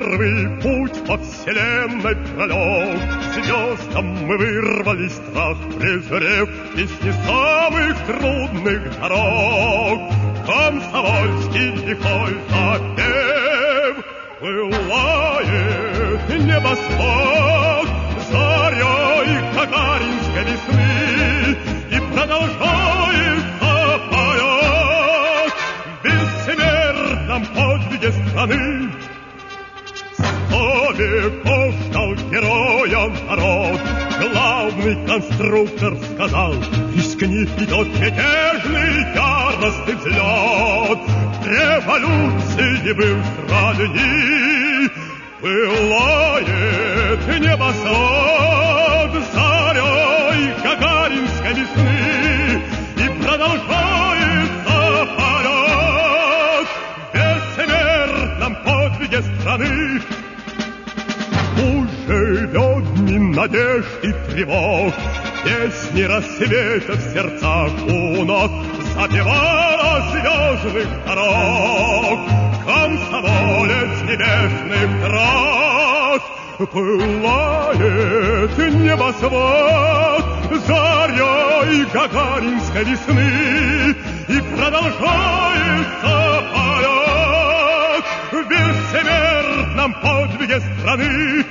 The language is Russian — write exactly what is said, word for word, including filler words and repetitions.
первый путь по вселенной пролег. Звездам мы вырвали страх, презрев песни самых трудных дорог. Комсомольский лихой запев пылает небосвод зарей гагаринской весны и продолжается полет в бессмертном подвиге страны. Сто веков ждал героя народ, главный конструктор сказал: рискни, идет мятежный яростный взлет. Революции был сродни, пылает небосвод зарей гагаринской весны и продолжается полет в бессмертном подвиге страны. Живет дни надежд и тревог, песни рассвета в сердцах у ног, запевала звездных дорог. Комсомолец небесных трасс пылает небосвод зарей гагаринской весны и продолжается полет в бессмертном подвиге страны.